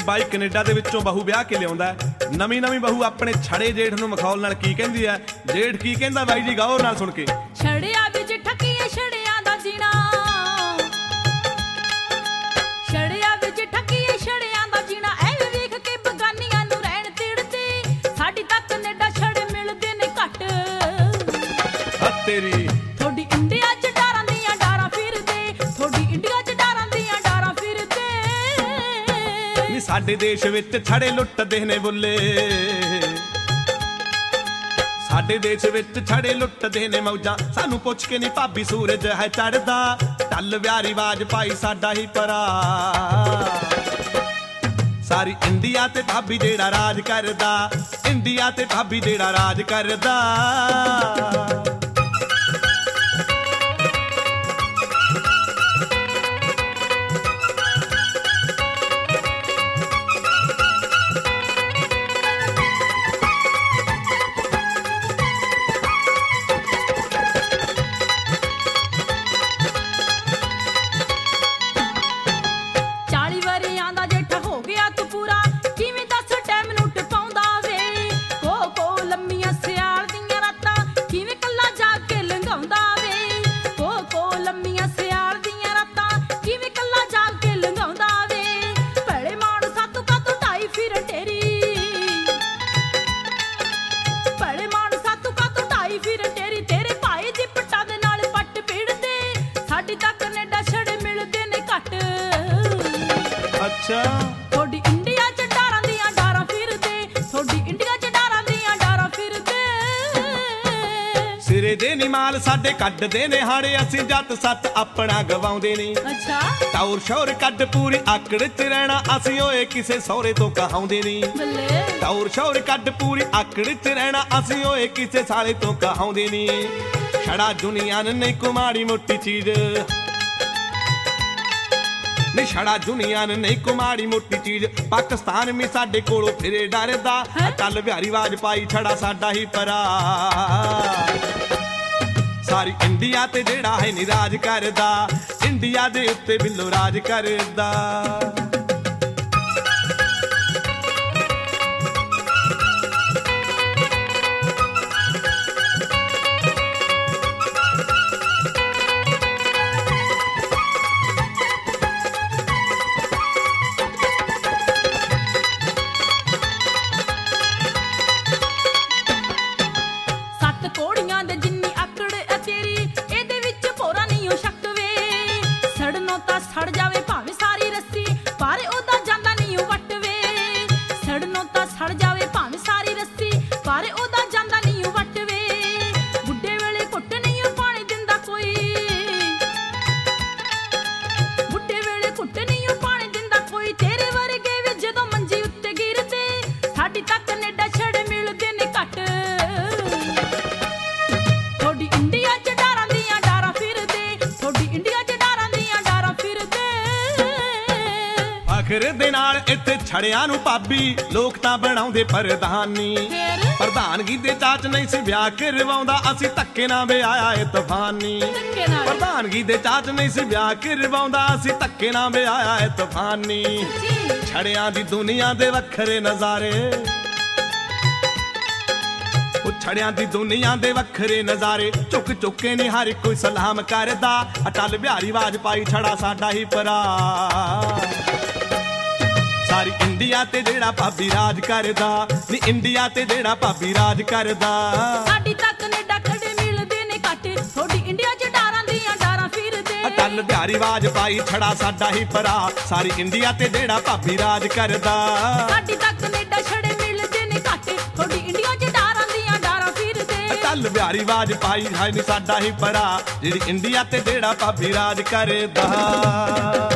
ਬਾਈ Canada ਦੇ ਵਿੱਚੋਂ ਬਹੂ ਵਿਆਹ ਕੇ ਲਿਆਉਂਦਾ। ਨਵੀਂ ਬਹੂ ਆਪਣੇ ਛੜੇ ਜੇਠ ਨੂੰ ਮਖੌਲ ਨਾਲ ਕੀ ਕਹਿੰਦੀ ਹੈ, ਜੇਠ ਕੀ ਕਹਿੰਦਾ ਬਾਈ ਜੀ ਗੌਰ ਨਾਲ ਸੁਣ ਕੇ। ਛੜਿਆਂ ਵਿੱਚ ਠੱਕੀਏ ਛੜਿਆਂ ਦਾ ਜੀਣਾ, ਛੜਿਆਂ ਵਿੱਚ ਠੱਕੀਏ ਛੜਿਆਂ ਦਾ ਜੀਣਾ, ਐਵੇਂ ਵੇਖ ਕੇ ਬਗਾਨੀਆਂ ਨੂੰ ਰਹਿਣ ਤਿੜਦੇ, ਸਾਡੀ ਤਾਂ ਕੈਨੇਡਾ ਛੜੇ ਮਿਲਦੇ ਨੇ ਘੱਟ। ਤੇਰੀ ਥੋੜੀ ਇੰਡੀਆ ਚ ਡਾਰਾਂ ਦੀਆਂ ਡਾਰਾਂ ਫਿਰਦੇ, ਥੋੜੀ ਇੰਡੀਆ ਚ ਡਾਰਾਂ ਦੀਆਂ ਡਾਰਾਂ ਫਿਰਦੇ। ਨੀ ਸਾਡੇ ਦੇਸ਼ ਵਿੱਚ ਛੜੇ ਲੁੱਟਦੇ ਨੇ ਬੁੱਲੇ, ਸਾਡੇ ਦੇਸ਼ ਵਿੱਚ ਛੜੇ ਲੁੱਟਦੇ ਨੇ ਮੌਜਾਂ, ਸਾਨੂੰ ਪੁੱਛ ਕੇ ਨੀ ਭਾਬੀ ਸੂਰਜ ਹੈ ਚੜਦਾ, ਢੱਲ ਵਿਆਰੀ ਆਵਾਜ਼ ਪਾਈ ਸਾਡਾ ਹੀ ਭਰਾ। ਸਾਰੀ ਇੰਡੀਆ ਤੇ ਭਾਬੀ ਜਿਹੜਾ ਰਾਜ ਕਰਦਾ, ਇੰਡੀਆ ਤੇ ਭਾਬੀ ਜਿਹੜਾ ਰਾਜ ਕਰਦਾ। ਥੋੜੀ ਇੰਡੀਆ ਚ ਡਾਰਾਂ ਦੀਆਂ ਡਾਰਾਂ ਫਿਰਦੇ, ਥੋੜੀ ਇੰਡੀਆ ਚ ਡਾਰਾਂ ਦੀਆਂ ਡਾਰਾਂ ਫਿਰਦੇ। ਸਿਰੇ ਦੇ ਨੀ ਮਾਲ ਸਾਡੇ ਕੱਢਦੇ ਨੇ ਹਾੜੇ, ਅਸੀਂ ਜੱਟ ਸੱਤ ਆਪਣਾ ਗਵਾਉਂਦੇ ਨੇ। ਅੱਛਾ ਟੌਰ ਸ਼ੌਰ ਕੱਢ ਪੂਰੀ ਆਕੜ ਚ ਰਹਿਣਾ, ਅਸੀਂ ਓਏ ਕਿਸੇ ਸਹੁਰੇ ਤੋਂ ਕਹਾਉਂਦੇ ਨੀ। ਟੌਰ ਸ਼ੌਰ ਕੱਢ ਪੂਰੀ ਆਕੜ ਚ ਰਹਿਣਾ, ਅਸੀਂ ਓਏ ਕਿਸੇ ਸਾਲੇ ਤੋਂ ਕਹਾਉਂਦੇ ਨੀ। ਛੜਾ ਦੁਨੀਆ ਨੇ ਨਹੀਂ ਕੁਮਾੜੀ ਮੋਟੀ ਚੀਜ਼, ਨੀ ਛੜਾ ਦੁਨੀਆ ਨੇ ਨਹੀਂ ਕੁਮਾੜੀ ਮੋਟੀ ਚੀਜ਼, ਪਾਕਿਸਤਾਨ ਵੀ ਸਾਡੇ ਕੋਲੋਂ ਫਿਰੇ ਡਰਦਾ, ਕੱਲ ਬਿਹਾਰੀ ਆਵਾਜ਼ ਪਾਈ ਛੜਾ ਸਾਡਾ ਹੀ ਭਰਾ। ਸਾਰੀ ਇੰਡੀਆ ਤੇ ਜਿਹੜਾ ਹੈ ਨੀ ਰਾਜ ਕਰਦਾ, ਇੰਡੀਆ ਦੇ ਉੱਤੇ ਬਿੱਲੋ ਰਾਜ ਕਰਦਾ। ਸੜ ਜਾਵੇ ਭਾਵੇਂ ਸਾਰੀ ਰੱਸੀ, ਪਰ ਉਹਦਾ ਜਾਂਦਾ ਨਹੀਂ ਉਹ ਵੱਟ ਵੇ। ਸੜਨੋਂ ਤਾਂ ਸੜ ਜਾਵੇ ਭਾਵੇਂ ਸਾਰੀ ਰੱਸੀ, ਪਰ ਉਹਦਾ ਜਾਂਦਾ ਨਹੀਂ ਉਹ ਵੱਟ ਵੇ। ਬੁੱਢੇ ਵੇਲੇ ਘੁੱਟ ਨਹੀਂ ਉਹ ਪਾਣੀ ਦਿੰਦਾ ਕੋਈ, ਬੁੱਢੇ ਵੇਲੇ ਘੁੱਟ ਨਹੀਂ ਉਹ ਪਾਣੀ ਦਿੰਦਾ ਕੋਈ। ਤੇਰੇ ਵਰਗੇ ਵੀ ਜਦੋਂ ਮੰਜੀ ਉੱਤੇ ਗਿਰਦੇ, ਸਾਡੀ ਤਾਂ ਕੈਨੇਡਾ ਛੜੇ ਮਿਲਦੇ ਨੇ ਘੱਟ। ਥੋੜੀ ਇੰਡੀਆ ਚ ਡਾਰਾਂ ਦੀਆਂ ਡਾਰਾਂ ਫਿਰਦੇ, ਥੋੜੀ ਇੰਡੀਆ ਚ ਡਾਰਾਂ ਦੀਆਂ ਡਾਰਾਂ ਫਿਰਦੇ। ਫਖਰ ਦੇ ਨਾਲ ਇੱਥੇ ਛੜਿਆਂ ਨੂੰ ਭਾਬੀ ਲੋਕ ਤਾਂ ਬਣਾਉਂਦੇ ਪ੍ਰਧਾਨੀ, ਪ੍ਰਧਾਨਗੀ ਦੇ ਚਾਚ ਨਹੀਂ ਸੀ ਵਿਆਹ ਕਰਵਾਉਂਦਾ, ਅਸੀਂ ਧੱਕੇ ਨਾਲ ਵਿਆਹਿਆ ਏ ਤੂਫਾਨੀ। ਪ੍ਰਧਾਨਗੀ ਦੇ ਚਾਚ ਨਹੀਂ ਸੀ ਵਿਆਹ ਕਰਵਾਉਂਦਾ, ਅਸੀਂ ਧੱਕੇ ਨਾਲ ਵਿਆਹਿਆ ਏ ਤੂਫਾਨੀ। ਛੜਿਆਂ ਦੀ ਦੁਨੀਆ ਦੇ ਵੱਖਰੇ ਨਜ਼ਾਰੇ, ਉਹ ਛੜਿਆਂ ਦੀ ਦੁਨੀਆ ਦੇ ਵੱਖਰੇ ਨਜ਼ਾਰੇ, ਝੁਕ ਝੁਕੇ ਨੀ ਹਰ ਕੋਈ ਸਲਾਮ ਕਰਦਾ, ਅਟਲ ਬਿਹਾਰੀ ਆਵਾਜ਼ ਪਾਈ ਛੜਾ ਸਾਡਾ ਹੀ ਭਰਾ। ਸਾਰੀ ਇੰਡੀਆ ਤੇ ਜਿਹੜਾ ਭਾਬੀ ਰਾਜ ਕਰਦਾ, ਨੀ ਇੰਡੀਆ ਤੇ ਜਿਹੜਾ ਭਾਬੀ ਰਾਜ ਕਰਦਾ। ਸਾਡੀ ਤਾਂ ਕੈਨੇਡਾ ਖੜੇ ਮਿਲਦੇ ਨੇ ਘੱਟ, ਥੋੜੀ ਇੰਡੀਆ ਚ ਡਾਰਾਂ ਦੀਆਂ ਡਾਰਾਂ ਫਿਰਦੇ। ਅਟਲ ਬਿਹਾਰੀ ਆਵਾਜ਼ ਪਾਈ ਛੜਾ ਸਾਡਾ ਹੀ ਭਰਾ, ਸਾਰੀ ਇੰਡੀਆ ਤੇ ਜਿਹੜਾ ਭਾਬੀ ਰਾਜ ਕਰਦਾ। ਸਾਡੀ ਤਾਂ ਕੈਨੇਡਾ ਛੜੇ ਮਿਲਦੇ ਨੇ ਘੱਟ, ਥੋੜੀ ਇੰਡੀਆ ਚ ਡਾਰਾਂ ਦੀਆਂ ਡਾਰਾਂ ਫਿਰਦੇ। ਅਟਲ ਬਿਹਾਰੀ ਆਵਾਜ਼ ਪਾਈ ਹੈ ਨੀ ਸਾਡਾ ਹੀ ਭਰਾ, ਜਿਹੜੀ ਇੰਡੀਆ ਤੇ ਜਿਹੜਾ ਭਾਬੀ ਰਾਜ ਕਰਦਾ।